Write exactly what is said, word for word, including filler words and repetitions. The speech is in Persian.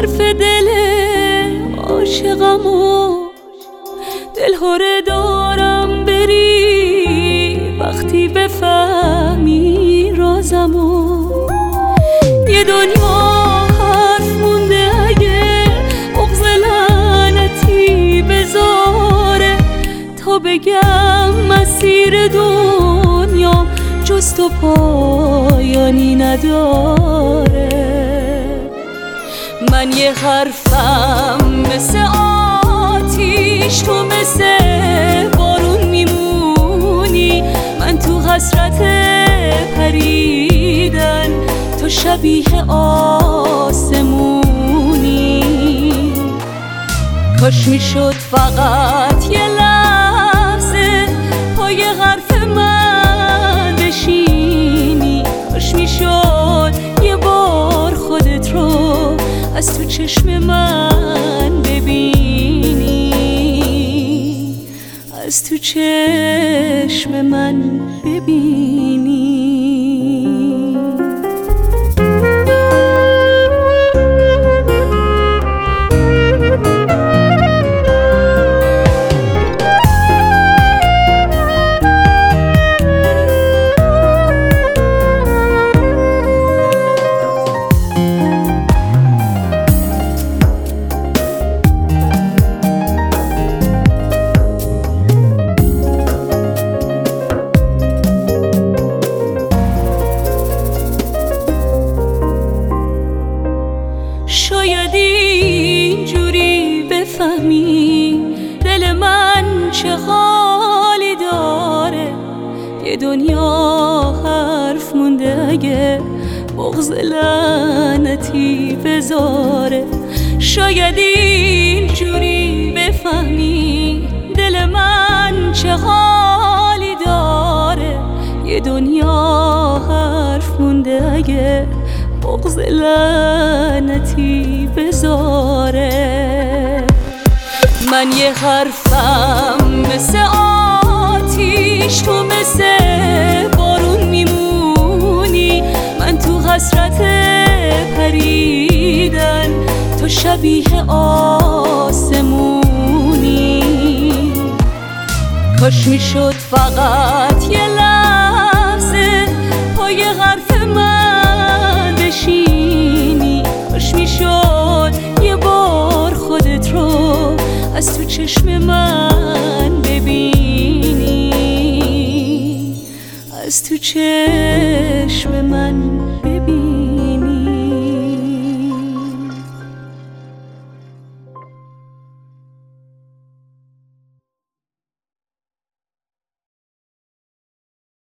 حرف دل عاشقمو دلهوره دارم بری وقتی بفهمی رازمو. یه دنیا حرف مونده اگه بغض لعنتی بذاره تا بگم مسیر دنیا جز تو پایانی نداره. من یه حرفم مثل آتیش، تو مثل بارون میمونی. من تو حسرت پریدن، تو شبیه آسمونی. کاش میشد فقط یه لحظه پای حرف من بشینی. کاش میشد یه بار خودت رو از تو چشم من ببینی، از تو چشم من ببینی. شاید اینجوری بفهمی دل من چه حالی داره. یه دنیا حرف مونده اگه بغض لعنتی بذاره. شاید اینجوری بفهمی دل من چه حالی داره. یه دنیا حرف مونده اگه بغض لعنتی بذاره. من یه حرفم مثل آتیش، تو مثل بارون میمونی. من تو حسرت پریدن، تو شبیه آسمونی. کاش میشد فقط یه لحظه پای حرف من بشینی. کاش میشد یه بار خودت رو از تو چشم من ببینی، از تو چشم من